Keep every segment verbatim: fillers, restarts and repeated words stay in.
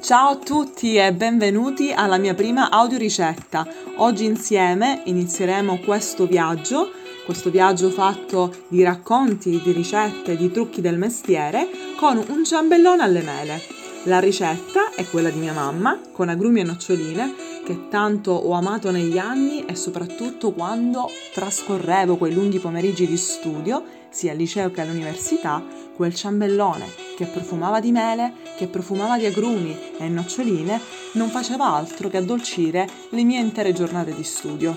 Ciao a tutti e benvenuti alla mia prima audioricetta. Oggi insieme inizieremo questo viaggio, questo viaggio fatto di racconti, di ricette, di trucchi del mestiere con un ciambellone alle mele. La ricetta è quella di mia mamma, con agrumi e noccioline, che tanto ho amato negli anni e soprattutto quando trascorrevo quei lunghi pomeriggi di studio, sia al liceo che all'università, quel ciambellone che profumava di mele, che profumava di agrumi e noccioline, non faceva altro che addolcire le mie intere giornate di studio.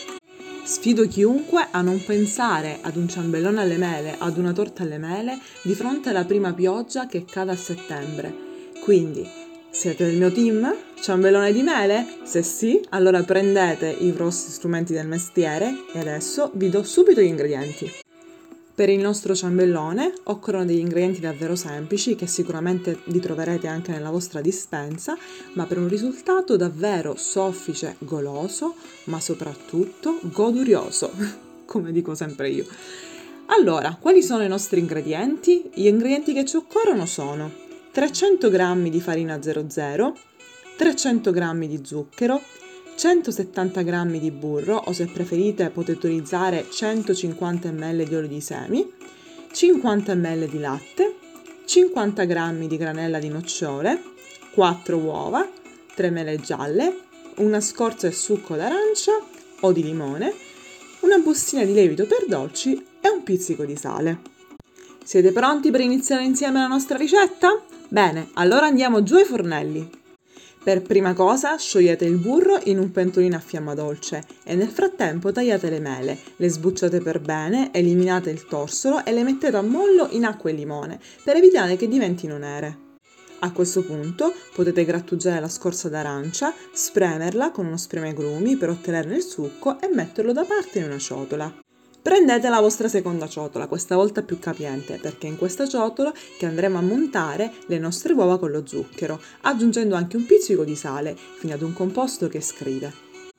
Sfido chiunque a non pensare ad un ciambellone alle mele, ad una torta alle mele, di fronte alla prima pioggia che cade a settembre. Quindi, siete del mio team? Ciambellone di mele? Se sì, allora prendete i vostri strumenti del mestiere e adesso vi do subito gli ingredienti. Per il nostro ciambellone occorrono degli ingredienti davvero semplici che sicuramente vi troverete anche nella vostra dispensa, ma per un risultato davvero soffice, goloso, ma soprattutto godurioso, come dico sempre io. Allora, quali sono i nostri ingredienti? Gli ingredienti che ci occorrono sono trecento grammi di farina zero zero, trecento grammi di zucchero, centosettanta grammi di burro, o se preferite potete utilizzare centocinquanta millilitri di olio di semi, cinquanta millilitri di latte, cinquanta grammi di granella di nocciole, quattro uova, tre mele gialle, una scorza e succo d'arancia o di limone, una bustina di lievito per dolci e un pizzico di sale. Siete pronti per iniziare insieme la nostra ricetta? Bene, allora andiamo giù ai fornelli. Per prima cosa sciogliete il burro in un pentolino a fiamma dolce e nel frattempo tagliate le mele, le sbucciate per bene, eliminate il torsolo e le mettete a mollo in acqua e limone per evitare che diventino nere. A questo punto potete grattugiare la scorza d'arancia, spremerla con uno spremiagrumi per ottenerne il succo e metterlo da parte in una ciotola. Prendete la vostra seconda ciotola, questa volta più capiente, perché è in questa ciotola che andremo a montare le nostre uova con lo zucchero, aggiungendo anche un pizzico di sale, fino ad un composto che scrive.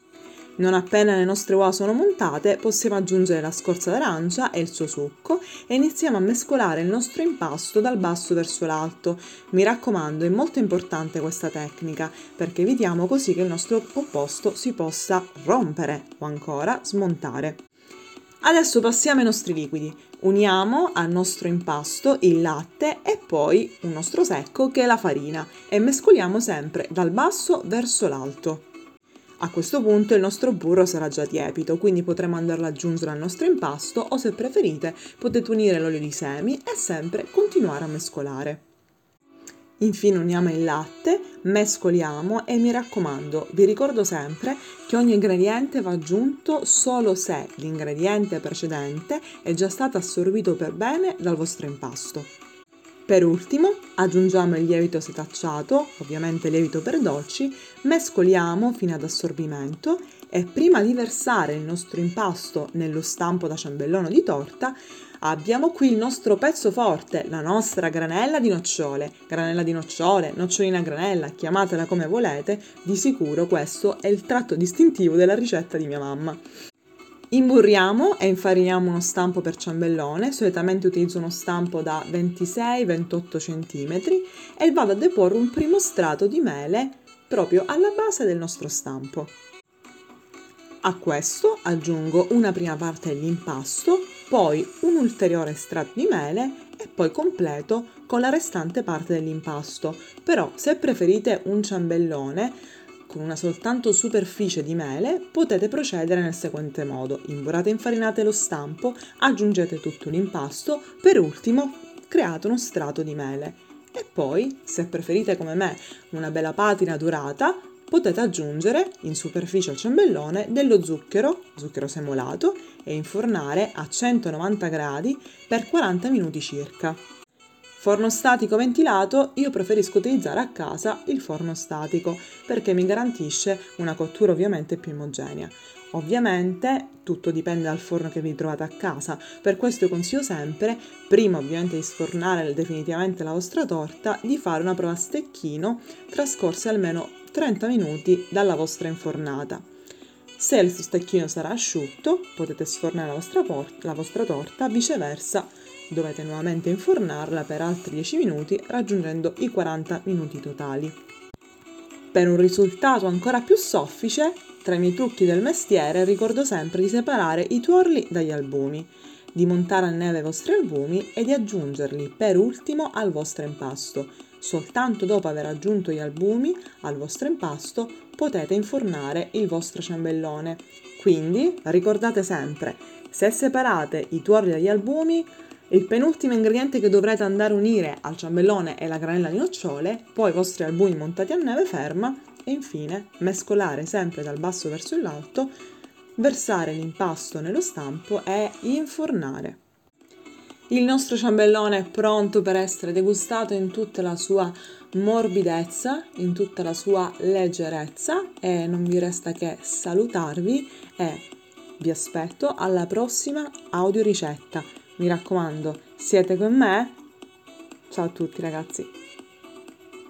Non appena le nostre uova sono montate, possiamo aggiungere la scorza d'arancia e il suo succo e iniziamo a mescolare il nostro impasto dal basso verso l'alto. Mi raccomando, è molto importante questa tecnica, perché evitiamo così che il nostro composto si possa rompere o ancora smontare. Adesso passiamo ai nostri liquidi. Uniamo al nostro impasto il latte e poi un nostro secco che è la farina e mescoliamo sempre dal basso verso l'alto. A questo punto il nostro burro sarà già tiepito, quindi potremo andarlo ad aggiungere al nostro impasto o se preferite potete unire l'olio di semi e sempre continuare a mescolare. Infine uniamo il latte, mescoliamo e mi raccomando, vi ricordo sempre che ogni ingrediente va aggiunto solo se l'ingrediente precedente è già stato assorbito per bene dal vostro impasto. Per ultimo aggiungiamo il lievito setacciato, ovviamente lievito per dolci, mescoliamo fino ad assorbimento e prima di versare il nostro impasto nello stampo da ciambellone di torta abbiamo qui il nostro pezzo forte, la nostra granella di nocciole. Granella di nocciole, nocciolina a granella, chiamatela come volete, di sicuro questo è il tratto distintivo della ricetta di mia mamma. Imburriamo e infariniamo uno stampo per ciambellone, solitamente utilizzo uno stampo da ventisei ventotto centimetri e vado a deporre un primo strato di mele proprio alla base del nostro stampo. A questo aggiungo una prima parte dell'impasto, poi un ulteriore strato di mele e poi completo con la restante parte dell'impasto. Però se preferite un ciambellone con una soltanto superficie di mele, potete procedere nel seguente modo: imburrate e infarinate lo stampo, aggiungete tutto l'impasto, per ultimo create uno strato di mele e poi, se preferite come me una bella patina dorata, potete aggiungere in superficie al ciambellone dello zucchero, zucchero semolato, e infornare a centonovanta gradi per quaranta minuti circa. Forno statico ventilato, io preferisco utilizzare a casa il forno statico perché mi garantisce una cottura ovviamente più omogenea. Ovviamente tutto dipende dal forno che vi trovate a casa, per questo io consiglio sempre, prima ovviamente di sfornare definitivamente la vostra torta, di fare una prova a stecchino trascorse almeno trenta minuti dalla vostra infornata. Se il stecchino sarà asciutto, potete sfornare la vostra, port- la vostra torta, viceversa dovete nuovamente infornarla per altri dieci minuti raggiungendo i quaranta minuti totali. Per un risultato ancora più soffice, tra i miei trucchi del mestiere ricordo sempre di separare i tuorli dagli albumi, di montare a neve i vostri albumi e di aggiungerli per ultimo al vostro impasto. Soltanto dopo aver aggiunto gli albumi al vostro impasto potete infornare il vostro ciambellone. Quindi ricordate sempre, se separate i tuorli dagli albumi, il penultimo ingrediente che dovrete andare a unire al ciambellone è la granella di nocciole, poi i vostri albumi montati a neve ferma e infine mescolare sempre dal basso verso l'alto, versare l'impasto nello stampo e infornare. Il nostro ciambellone è pronto per essere degustato in tutta la sua morbidezza, in tutta la sua leggerezza e non vi resta che salutarvi e vi aspetto alla prossima audioricetta. Mi raccomando, siete con me? Ciao a tutti ragazzi!